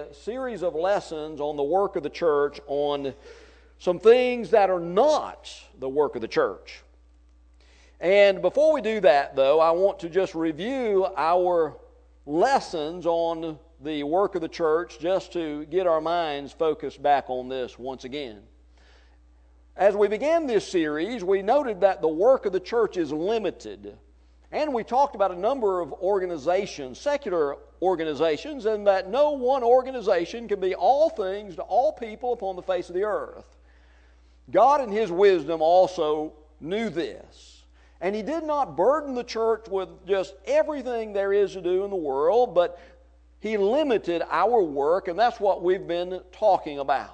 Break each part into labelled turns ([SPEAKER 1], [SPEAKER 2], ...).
[SPEAKER 1] series of lessons on the work of the church on some things that are not the work of the church. And before we do that, though, I want to just review our lessons on the work of the church just to get our minds focused back on this once again. As we began this series, we noted that the work of the church is limited. And we talked about a number of organizations, secular organizations, and that no one organization can be all things to all people upon the face of the earth. God in His wisdom also knew this. And He did not burden the church with just everything there is to do in the world, but He limited our work, and that's what we've been talking about.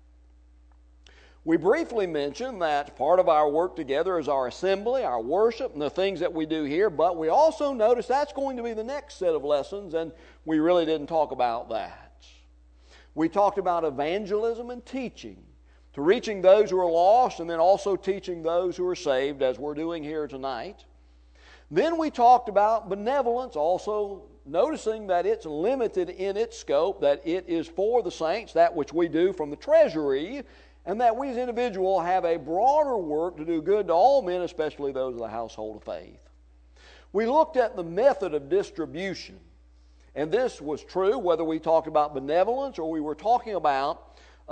[SPEAKER 1] We briefly mentioned that part of our work together is our assembly, our worship, and the things that we do here, but we also noticed that's going to be the next set of lessons, and we really didn't talk about that. We talked about evangelism and teaching, to reaching those who are lost and then also teaching those who are saved, as we're doing here tonight. Then we talked about benevolence, also noticing that it's limited in its scope, that it is for the saints, that which we do from the treasury, and that we as individuals have a broader work to do good to all men, especially those of the household of faith. We looked at the method of distribution, and this was true whether we talked about benevolence or we were talking about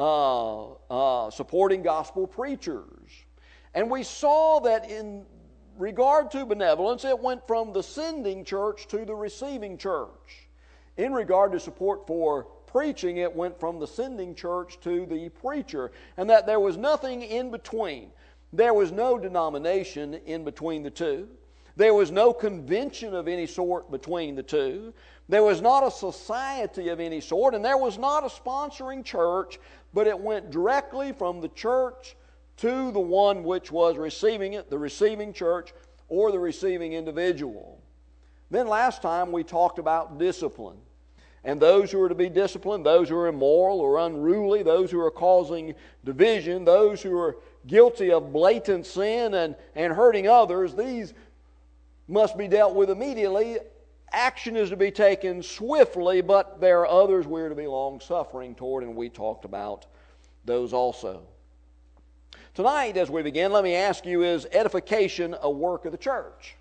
[SPEAKER 1] supporting gospel preachers. And we saw that in regard to benevolence, it went from the sending church to the receiving church. In regard to support for preaching, it went from the sending church to the preacher, and that there was nothing in between. There was no denomination in between the two. There was no convention of any sort between the two. There was not a society of any sort, and there was not a sponsoring church, but it went directly from the church to the one which was receiving it, the receiving church or the receiving individual. Then last time we talked about discipline. And those who are to be disciplined, those who are immoral or unruly, those who are causing division, those who are guilty of blatant sin and hurting others, these must be dealt with immediately. Action is to be taken swiftly, but there are others we are to be long-suffering toward, and we talked about those also. Tonight, as we begin, let me ask you, is edification a work of the church?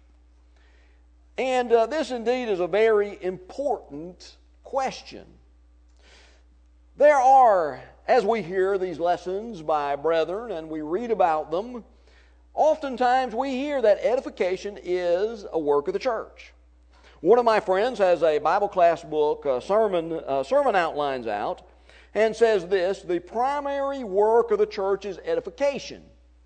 [SPEAKER 1] And this indeed is a very important question. There are, as we hear these lessons by brethren and we read about them, oftentimes we hear that edification is a work of the church. One of my friends has a Bible class book, sermon outlines out, and says this: the primary work of the church is edification.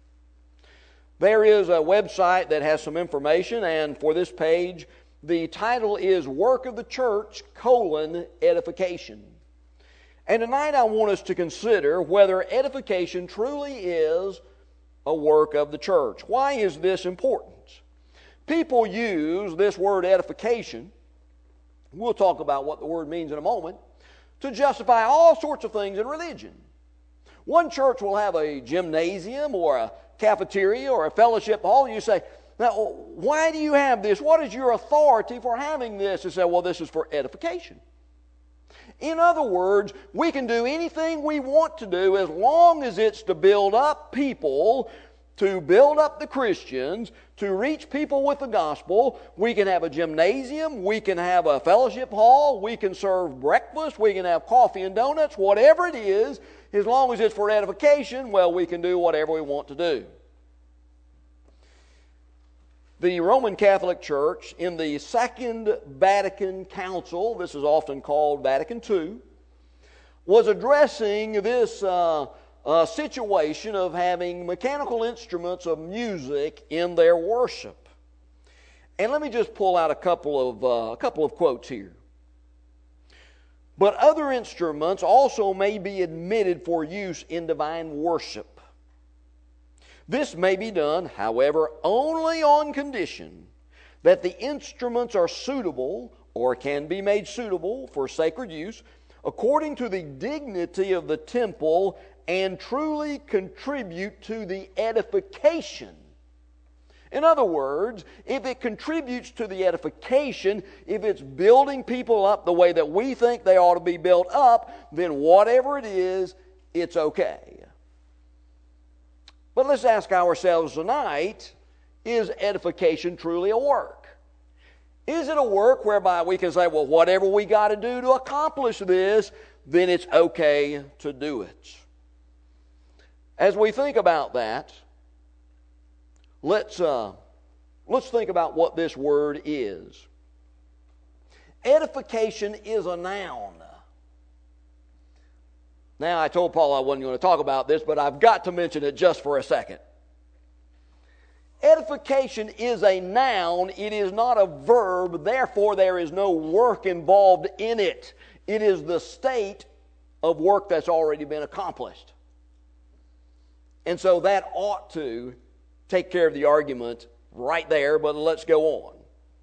[SPEAKER 1] There is a website that has some information, and for this page, the title is Work of the Church, Edification. And tonight I want us to consider whether edification truly is a work of the church. Why is this important? People use this word edification, we'll talk about what the word means in a moment, to justify all sorts of things in religion. One church will have a gymnasium or a cafeteria or a fellowship hall, and you say, now, why do you have this? What is your authority for having this? They say, well, this is for edification. In other words, we can do anything we want to do as long as it's to build up people, to build up the Christians, to reach people with the gospel. We can have a gymnasium, we can have a fellowship hall, we can serve breakfast, we can have coffee and donuts, whatever it is, as long as it's for edification, well, we can do whatever we want to do. The Roman Catholic Church in the Second Vatican Council, this is often called Vatican II, was addressing this situation of having mechanical instruments of music in their worship. And let me just pull out a couple of quotes here. But other instruments also may be admitted for use in divine worship. This may be done, however, only on condition that the instruments are suitable or can be made suitable for sacred use according to the dignity of the temple and truly contribute to the edification In other words, if it contributes to the edification, if it's building people up the way that we think they ought to be built up, then whatever it is, it's okay. But let's ask ourselves tonight, is edification truly a work? Is it a work whereby we can say, well, whatever we got to do to accomplish this, then it's okay to do it? As we think about that, let's think about what this word is. Edification is a noun. Now, I told Paul I wasn't going to talk about this, but I've got to mention it just for a second. Edification is a noun. It is not a verb. Therefore, there is no work involved in it. It is the state of work that's already been accomplished. And so that ought to take care of the argument right there, but let's go on.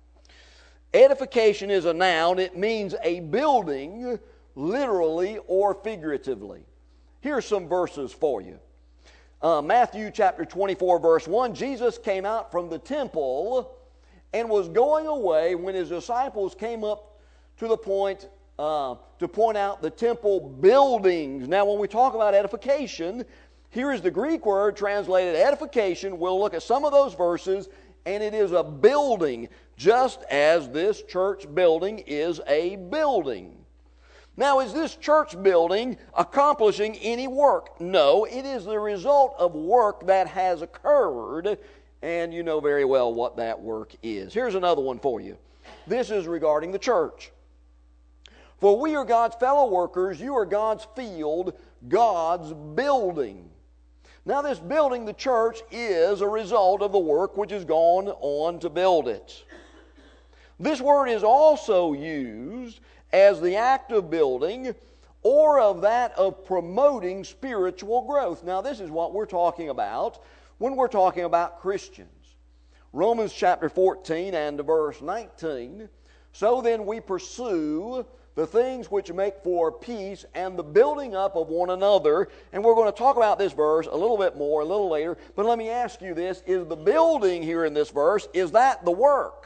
[SPEAKER 1] Edification is a noun. It means a building, literally or figuratively. Here's some verses for you. Matthew chapter 24, verse 1, Jesus came out from the temple and was going away when his disciples came up to the point to point out the temple buildings. Now, when we talk about edification, here is the Greek word translated edification. We'll look at some of those verses, and it is a building, just as this church building is a building. Now, is this church building accomplishing any work? No, it is the result of work that has occurred, and you know very well what that work is. Here's another one for you. This is regarding the church. For we are God's fellow workers, you are God's field, God's building. Now, this building, the church, is a result of the work which has gone on to build it. This word is also used as the act of building or of that of promoting spiritual growth. Now, this is what we're talking about when we're talking about Christians. Romans chapter 14 and verse 19, so then we pursue the things which make for peace and the building up of one another. And we're going to talk about this verse a little bit more a little later. But let me ask you this. Is the building here in this verse, is that the work?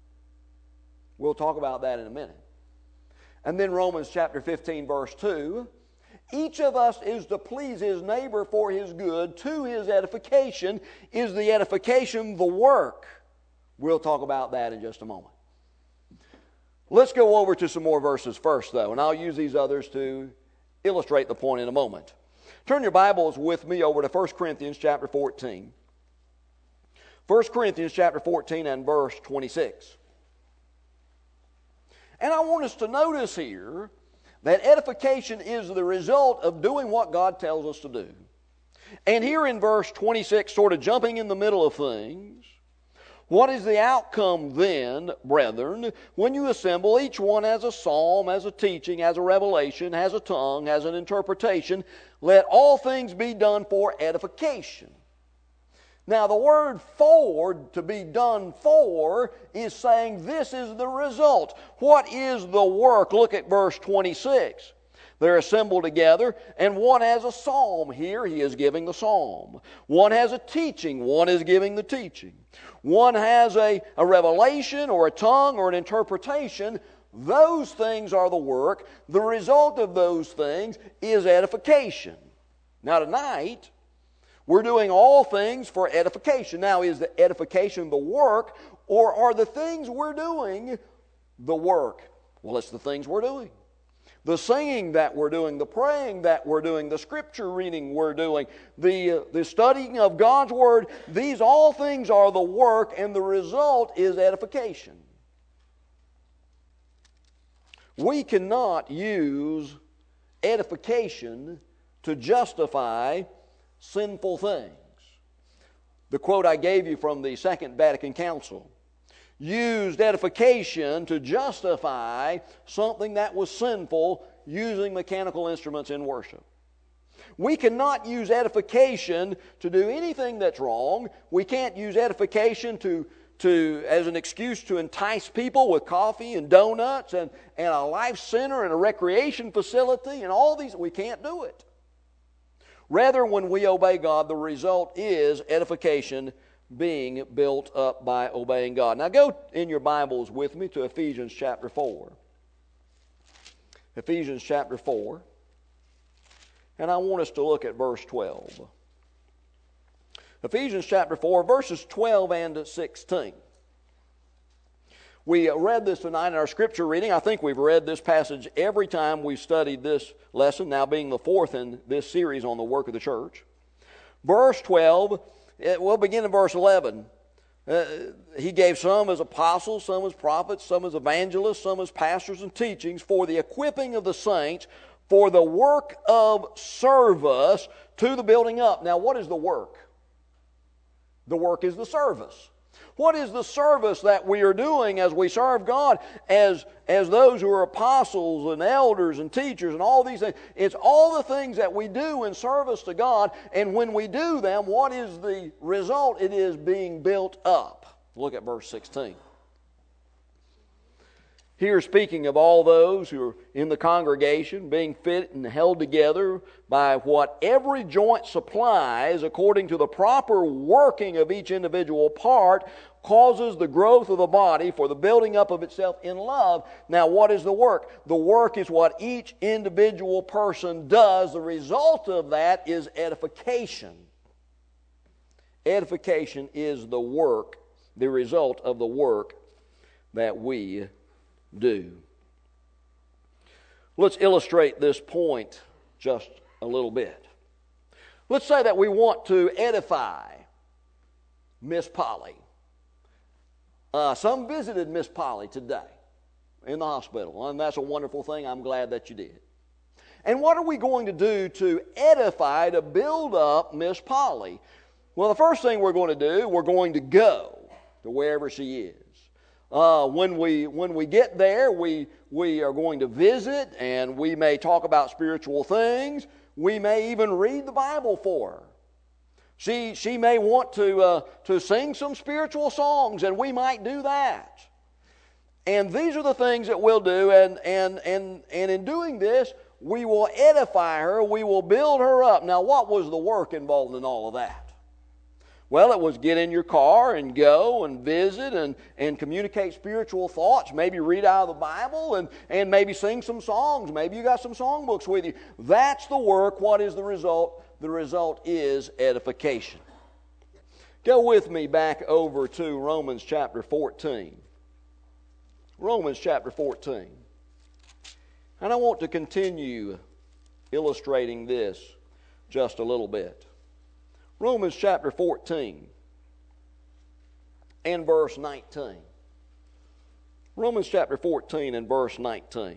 [SPEAKER 1] We'll talk about that in a minute. And then Romans chapter 15 verse 2. Each of us is to please his neighbor for his good, to his edification. Is the edification the work? We'll talk about that in just a moment. Let's go over to some more verses first, though, and I'll use these others to illustrate the point in a moment. Turn your Bibles with me over to 1 Corinthians chapter 14. 1 Corinthians chapter 14 and verse 26. And I want us to notice here that edification is the result of doing what God tells us to do. And here in verse 26, sort of jumping in the middle of things, what is the outcome then, brethren, when you assemble? Each one has a psalm, has a teaching, has a revelation, has a tongue, has an interpretation. Let all things be done for edification. Now, the word for, to be done for, is saying this is the result. What is the work? Look at verse 26. They're assembled together, and one has a psalm. Here he is giving the psalm. One has a teaching. One is giving the teaching. One has a revelation or a tongue or an interpretation. Those things are the work. The result of those things is edification. Now tonight, we're doing all things for edification. Now, is the edification the work, or are the things we're doing the work? Well, it's the things we're doing. The singing that we're doing, the praying that we're doing, the scripture reading we're doing, the studying of God's Word, these all things are the work, and the result is edification. We cannot use edification to justify sinful things. The quote I gave you from the Second Vatican Council used edification to justify something that was sinful, using mechanical instruments in worship. We cannot use edification to do anything that's wrong. We can't use edification as an excuse to entice people with coffee and donuts and a life center and a recreation facility and all these. We can't do it. Rather, when we obey God, the result is edification being built up by obeying God. Now go in your Bibles with me to Ephesians chapter 4. Ephesians chapter 4. And I want us to look at verse 12. Ephesians chapter 4, verses 12 and 16. We read this tonight in our scripture reading. I think we've read this passage every time we've studied this lesson, now being the fourth in this series on the work of the church. Verse 12, we'll begin in verse 11. He gave some as apostles, some as prophets, some as evangelists, some as pastors and teachings for the equipping of the saints, for the work of service to the building up. Now, what is the work? The work is the service. What is the service that we are doing as we serve God as those who are apostles and elders and teachers and all these things? It's all the things that we do in service to God, and when we do them, what is the result? It is being built up. Look at verse 16. Here, speaking of all those who are in the congregation, being fit and held together by what every joint supplies, according to the proper working of each individual part, causes the growth of the body for the building up of itself in love. Now, what is the work? The work is what each individual person does. The result of that is edification. Edification is the work, the result of the work that we do. Let's illustrate this point just a little bit. Let's say that we want to edify Miss Polly. Some visited Miss Polly today in the hospital, and that's a wonderful thing. I'm glad that you did. And what are we going to do to edify, to build up Miss Polly? Well, the first thing we're going to do, we're going to go to wherever she is. When we get there, we are going to visit, and we may talk about spiritual things. We may even read the Bible for her. She may want to sing some spiritual songs, and we might do that. And these are the things that we'll do, and in doing this, we will edify her, we will build her up. Now, what was the work involved in all of that? Well, it was get in your car and go and visit and communicate spiritual thoughts, maybe read out of the Bible and maybe sing some songs. Maybe you got some songbooks with you. That's the work. What is the result? The result is edification. Go with me back over to Romans chapter 14. Romans chapter 14. And I want to continue illustrating this just a little bit. Romans chapter 14 and verse 19. Romans chapter 14 and verse 19.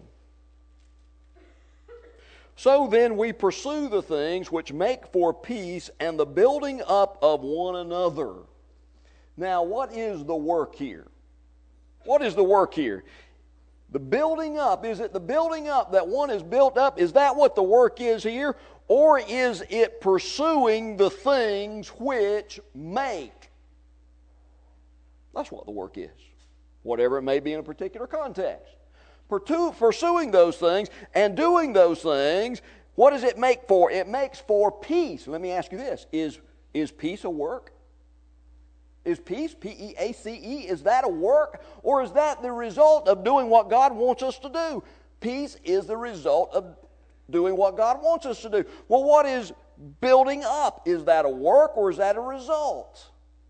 [SPEAKER 1] So then we pursue the things which make for peace and the building up of one another. Now, what is the work here? What is the work here? The building up, is it the building up that one is built up? Is that what the work is here? Or is it pursuing the things which make? That's what the work is, whatever it may be in a particular context. Pursuing those things and doing those things, what does it make for? It makes for peace. Let me ask you this. Is peace a work? Is peace, P-E-A-C-E, is that a work? Or is that the result of doing what God wants us to do? Peace is the result of doing what God wants us to do. Well, what is building up? Is that a work or is that a result?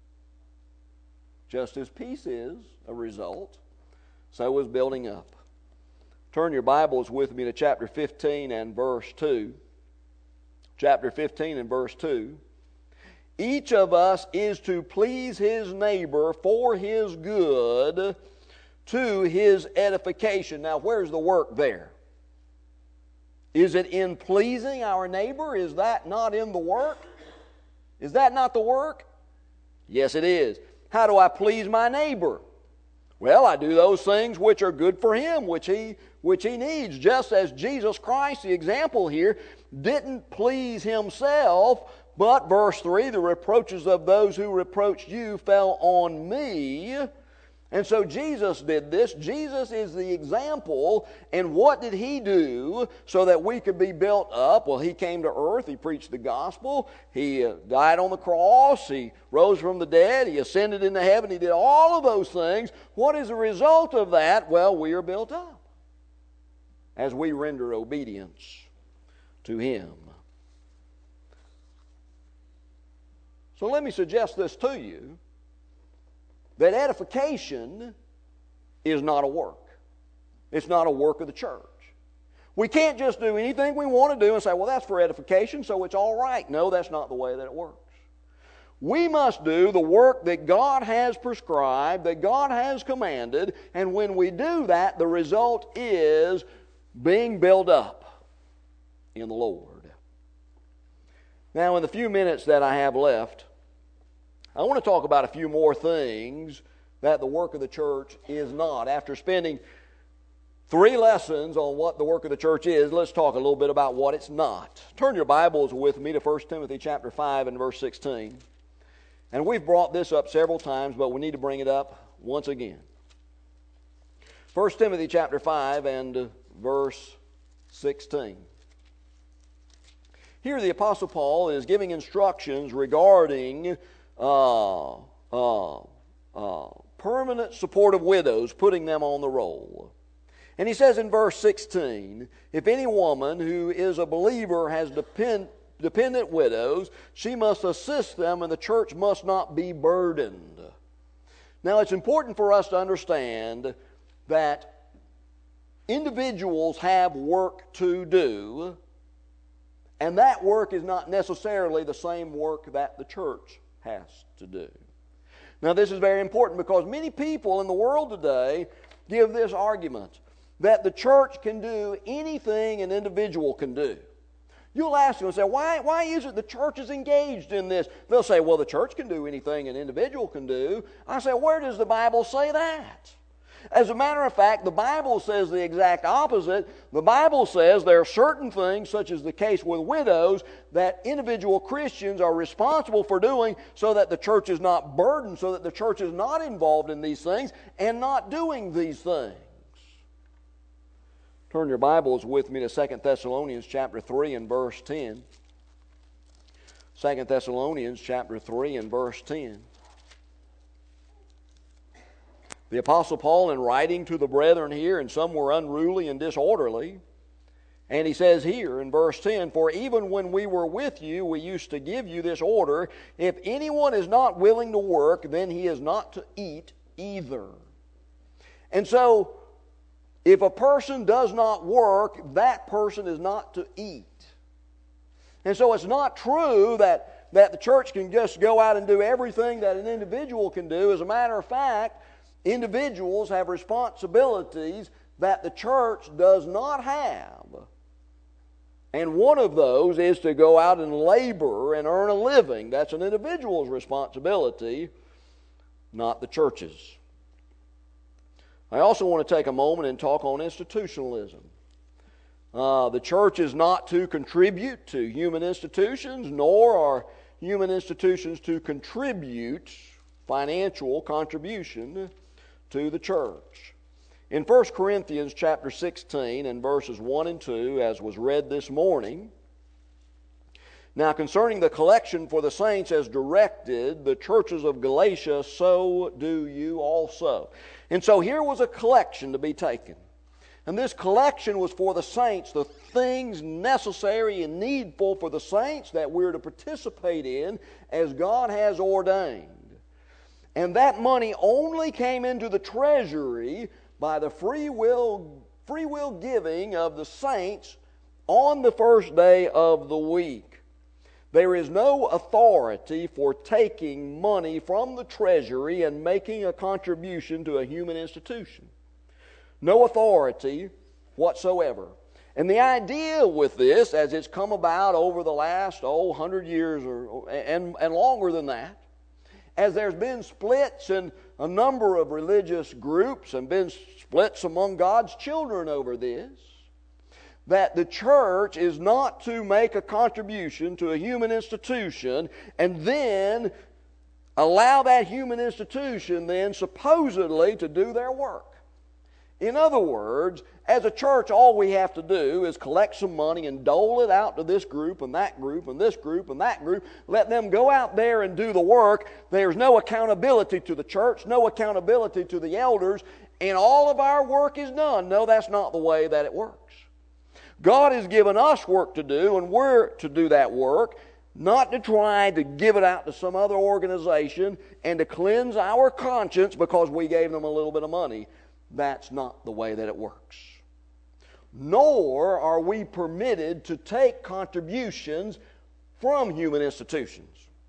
[SPEAKER 1] Just as peace is a result, so is building up. Turn your Bibles with me to chapter 15 and verse 2. Chapter 15 and verse 2. Each of us is to please his neighbor for his good, to his edification. Now, where's the work there? Is it in pleasing our neighbor? Is that not in the work? Is that not the work? Yes, it is. How do I please my neighbor? Well, I do those things which are good for him, which he needs. Just as Jesus Christ, the example here, didn't please himself, but, verse 3, the reproaches of those who reproached you fell on me. And so Jesus did this. Jesus is the example. And what did He do so that we could be built up? Well, He came to earth. He preached the gospel. He died on the cross. He rose from the dead. He ascended into heaven. He did all of those things. What is the result of that? Well, we are built up as we render obedience to Him. So let me suggest this to you, that edification is not a work. It's not a work of the church. We can't just do anything we want to do and say, well, that's for edification, so it's all right. No, that's not the way that it works. We must do the work that God has prescribed, that God has commanded, and when we do that, the result is being built up in the Lord. Now, in the few minutes that I have left, I want to talk about a few more things that the work of the church is not. After spending 3 lessons on what the work of the church is, let's talk a little bit about what it's not. Turn your Bibles with me to 1 Timothy chapter 5 and verse 16. And we've brought this up several times, but we need to bring it up once again. 1 Timothy chapter 5 and verse 16. Here the Apostle Paul is giving instructions regarding permanent support of widows, putting them on the roll. And he says in verse 16, if any woman who is a believer has dependent widows, she must assist them, and the church must not be burdened. Now, it's important for us to understand that individuals have work to do, and that work is not necessarily the same work that the church has to do. Now, this is very important because many people in the world today give this argument that the church can do anything an individual can do. You'll ask them and say, why is it the church is engaged in this? They'll say, well, the church can do anything an individual can do. I say, where does the Bible say that? As a matter of fact, the Bible says the exact opposite. The Bible says there are certain things, such as the case with widows, that individual Christians are responsible for doing so that the church is not burdened, so that the church is not involved in these things and not doing these things. Turn your Bibles with me to 2 Thessalonians chapter 3 and verse 10. 2 Thessalonians chapter 3 and verse 10. The Apostle Paul, in writing to the brethren here, and some were unruly and disorderly, and he says here in verse 10, for even when we were with you, we used to give you this order, if anyone is not willing to work, then he is not to eat either. And so, if a person does not work, that person is not to eat. And so it's not true that the church can just go out and do everything that an individual can do. As a matter of fact, individuals have responsibilities that the church does not have. And one of those is to go out and labor and earn a living. That's an individual's responsibility, not the church's. I also want to take a moment and talk on institutionalism. The church is not to contribute to human institutions, nor are human institutions to contribute financial contribution to the church. In 1 Corinthians chapter 16 and verses 1 and 2, as was read this morning, now concerning the collection for the saints as directed, the churches of Galatia, so do you also. And so here was a collection to be taken. And this collection was for the saints, the things necessary and needful for the saints that we're to participate in as God has ordained. And that money only came into the treasury by the free will giving of the saints on the first day of the week. There is no authority for taking money from the treasury and making a contribution to a human institution. No authority whatsoever. And the idea with this, as it's come about over the last 100 years and longer than that, as there's been splits in a number of religious groups and been splits among God's children over this, that the church is not to make a contribution to a human institution and then allow that human institution then supposedly to do their work. In other words, as a church, all we have to do is collect some money and dole it out to this group and that group and this group and that group. Let them go out there and do the work. There's no accountability to the church, no accountability to the elders, and all of our work is done. No, that's not the way that it works. God has given us work to do, and we're to do that work, not to try to give it out to some other organization and to cleanse our conscience because we gave them a little bit of money. That's not the way that it works. Nor are we permitted to take contributions from human institutions.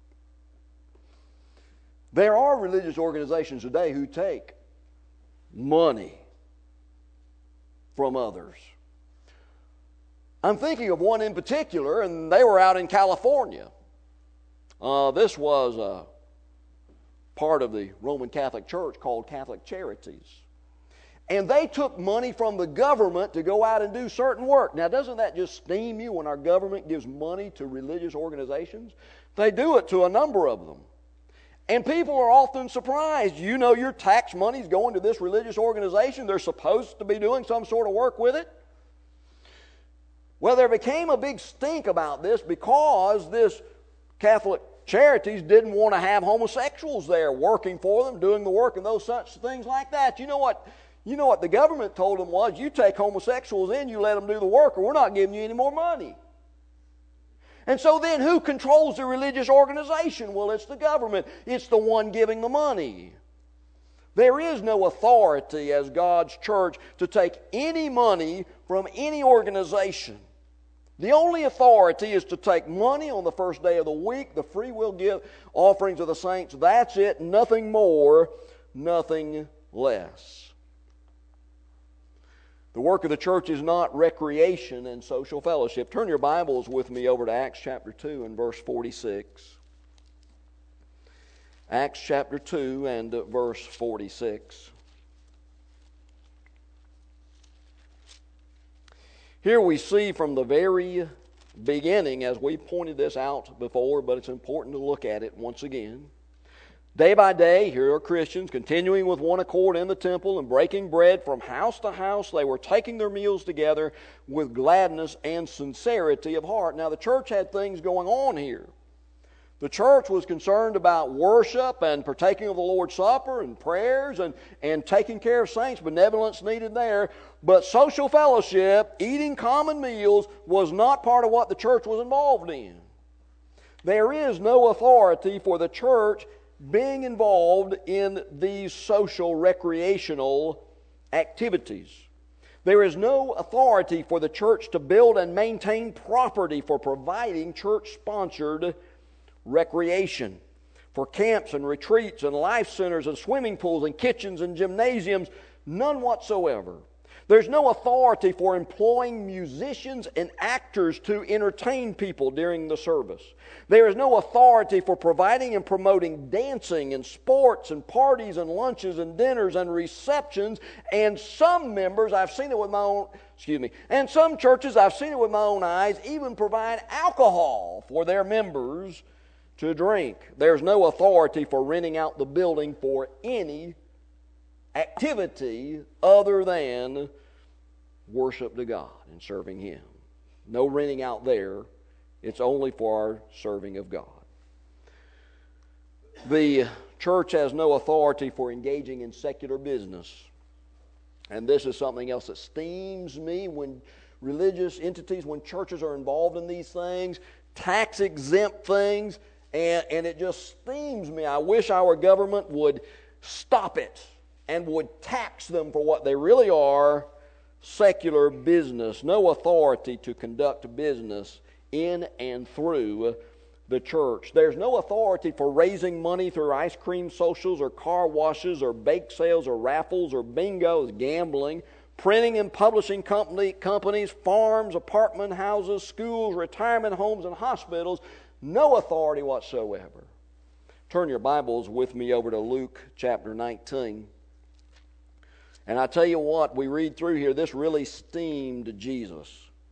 [SPEAKER 1] There are religious organizations today who take money from others. I'm thinking of one in particular, and they were out in California. This was a part of the Roman Catholic Church called Catholic Charities. And they took money from the government to go out and do certain work. Now, doesn't that just steam you when our government gives money to religious organizations? They do it to a number of them. And people are often surprised. You know your tax money is going to this religious organization. They're supposed to be doing some sort of work with it. Well, there became a big stink about this because this Catholic Charities didn't want to have homosexuals there working for them, doing the work and those such things like that. You know what the government told them was, you take homosexuals in, you let them do the work, or we're not giving you any more money. And so then who controls the religious organization? Well, it's the government. It's the one giving the money. There is no authority as God's church to take any money from any organization. The only authority is to take money on the first day of the week, the free will give offerings of the saints. That's it, nothing more, nothing less. The work of the church is not recreation and social fellowship. Turn your Bibles with me over to Acts chapter 2 and verse 46. Acts chapter 2 and verse 46. Here we see from the very beginning, as we pointed this out before, but it's important to look at it once again. Day by day, here are Christians continuing with one accord in the temple and breaking bread from house to house. They were taking their meals together with gladness and sincerity of heart. Now, the church had things going on here. The church was concerned about worship and partaking of the Lord's Supper and prayers and taking care of saints. Benevolence needed there. But social fellowship, eating common meals, was not part of what the church was involved in. There is no authority for the church being involved in these social recreational activities. There is no authority for the church to build and maintain property for providing church-sponsored recreation, for camps and retreats and life centers and swimming pools and kitchens and gymnasiums, none whatsoever. There's no authority for employing musicians and actors to entertain people during the service. There is no authority for providing and promoting dancing and sports and parties and lunches and dinners and receptions. And some members, I've seen it with my own, and some churches, I've seen it with my own eyes, even provide alcohol for their members to drink. There's no authority for renting out the building for any activity other than worship to God and serving Him. No renting out there. It's only for our serving of God. The church has no authority for engaging in secular business. And this is something else that steams me when religious entities, when churches are involved in these things, tax-exempt things, and it just steams me. I wish our government would stop it and would tax them for what they really are, secular business. No authority to conduct business in and through the church. There's no authority for raising money through ice cream socials or car washes or bake sales or raffles or bingos, gambling, printing and publishing companies, farms, apartment houses, schools, retirement homes, and hospitals. No authority whatsoever. Turn your Bibles with me over to Luke chapter 19. And I tell you what, we read through here, this really steamed Jesus.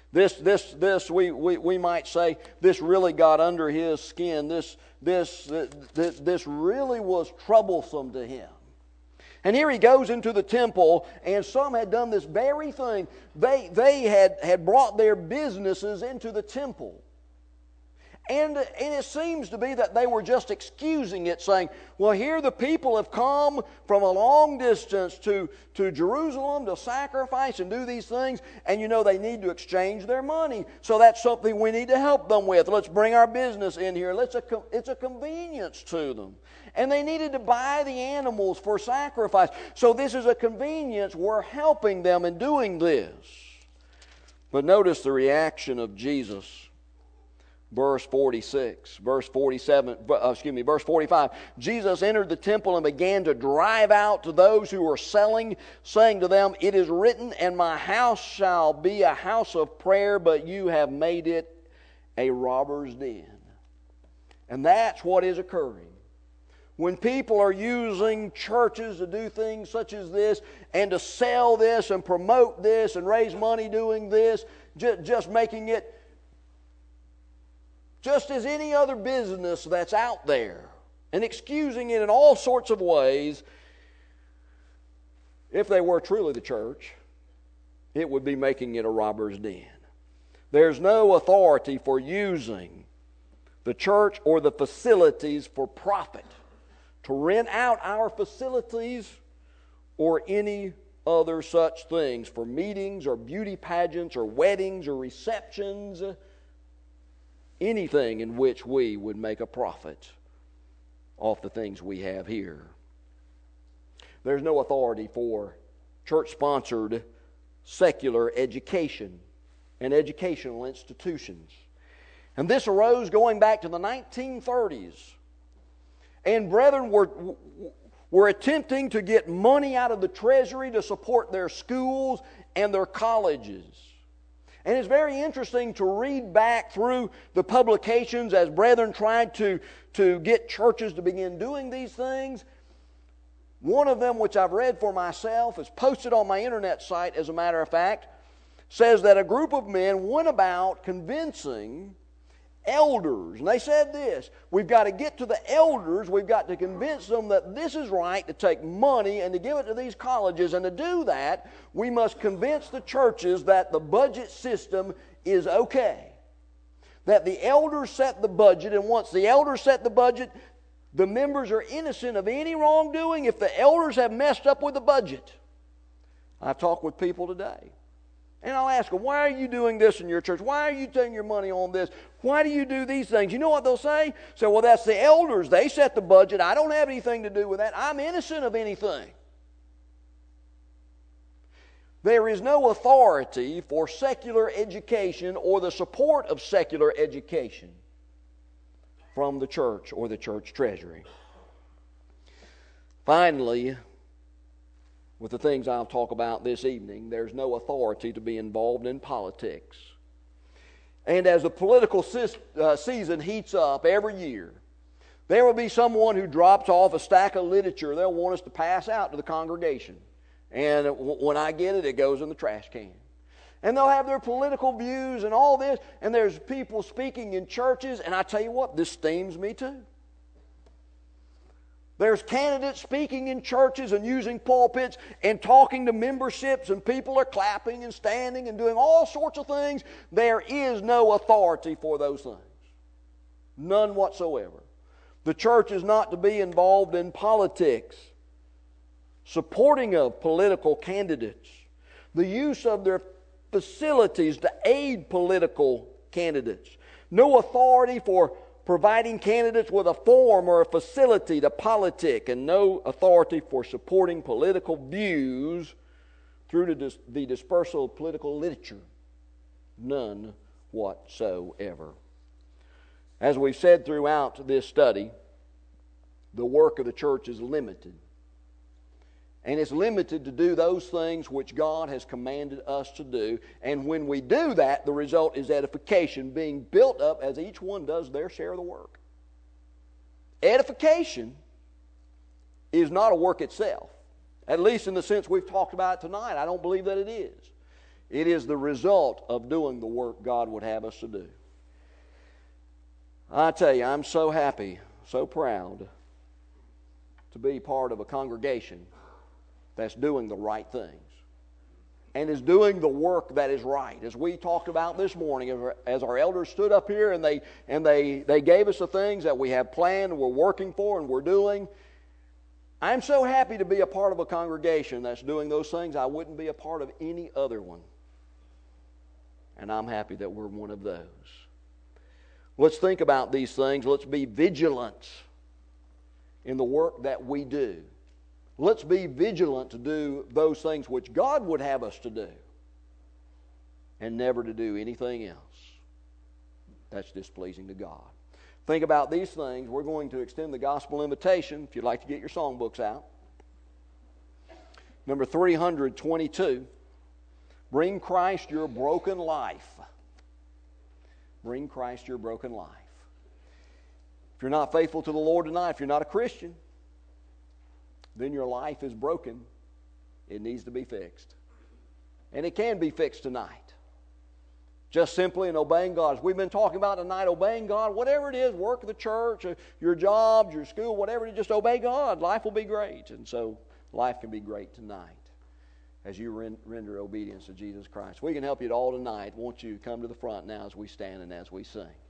[SPEAKER 1] We might say, this really got under his skin. This really was troublesome to him. And here he goes into the temple, and some had done this very thing. They had brought their businesses into the temple. And it seems to be that they were just excusing it, saying, well, here the people have come from a long distance to Jerusalem to sacrifice and do these things, and they need to exchange their money. So that's something we need to help them with. Let's bring our business in here. It's a convenience to them. And they needed to buy the animals for sacrifice. So this is a convenience. We're helping them in doing this. But notice the reaction of Jesus. Verse 46, verse 45. Jesus entered the temple and began to drive out to those who were selling, saying to them, "It is written, and my house shall be a house of prayer, but you have made it a robber's den." And that's what is occurring. When people are using churches to do things such as this, and to sell this and promote this and raise money doing this, just making it just as any other business that's out there, and excusing it in all sorts of ways, if they were truly the church, it would be making it a robber's den. There's no authority for using the church or the facilities for profit, to rent out our facilities or any other such things for meetings or beauty pageants or weddings or receptions, anything in which we would make a profit off the things we have here. There's no authority for church-sponsored secular education and educational institutions. And this arose going back to the 1930s. And brethren were attempting to get money out of the treasury to support their schools and their colleges. And it's very interesting to read back through the publications as brethren tried to get churches to begin doing these things. One of them, which I've read for myself, is posted on my internet site, as a matter of fact, says that a group of men went about convincing elders. And they said this: we've got to get to the elders, we've got to convince them that this is right to take money and to give it to these colleges. And to do that, we must convince the churches that the budget system is okay. That the elders set the budget, and once the elders set the budget, the members are innocent of any wrongdoing if the elders have messed up with the budget. I talk with people today, and I'll ask them, why are you doing this in your church? Why are you taking your money on this? Why do you do these things? You know what they'll say? Say, well, that's the elders. They set the budget. I don't have anything to do with that. I'm innocent of anything. There is no authority for secular education or the support of secular education from the church or the church treasury. Finally, with the things I'll talk about this evening, there's no authority to be involved in politics. And as the political season heats up every year, there will be someone who drops off a stack of literature they'll want us to pass out to the congregation. And when I get it, it goes in the trash can. And they'll have their political views and all this, and there's people speaking in churches, and I tell you what, this steams me too. There's candidates speaking in churches and using pulpits and talking to memberships, and people are clapping and standing and doing all sorts of things. There is no authority for those things. None whatsoever. The church is not to be involved in politics, supporting of political candidates, the use of their facilities to aid political candidates. No authority for providing candidates with a forum or a facility to politic, and no authority for supporting political views through the dispersal of political literature. None whatsoever. As we've said throughout this study, the work of the church is limited. And it's limited to do those things which God has commanded us to do. And when we do that, the result is edification, being built up as each one does their share of the work. Edification is not a work itself. At least in the sense we've talked about it tonight, I don't believe that it is. It is the result of doing the work God would have us to do. I tell you, I'm so happy, so proud to be part of a congregation that's doing the right things and is doing the work that is right. As we talked about this morning, as our elders stood up here and they gave us the things that we have planned and we're working for and we're doing, I'm so happy to be a part of a congregation that's doing those things. I wouldn't be a part of any other one. And I'm happy that we're one of those. Let's think about these things. Let's be vigilant in the work that we do. Let's be vigilant to do those things which God would have us to do, and never to do anything else that's displeasing to God. Think about these things. We're going to extend the gospel invitation, if you'd like to get your songbooks out. Number 322, bring Christ your broken life. Bring Christ your broken life. If you're not faithful to the Lord tonight, if you're not a Christian, then your life is broken. It needs to be fixed. And it can be fixed tonight. Just simply in obeying God. As we've been talking about tonight, obeying God, whatever it is, work of the church, your job, your school, whatever it is, just obey God. Life will be great. And so life can be great tonight as you render obedience to Jesus Christ. We can help you at all tonight. Won't you come to the front now as we stand and as we sing?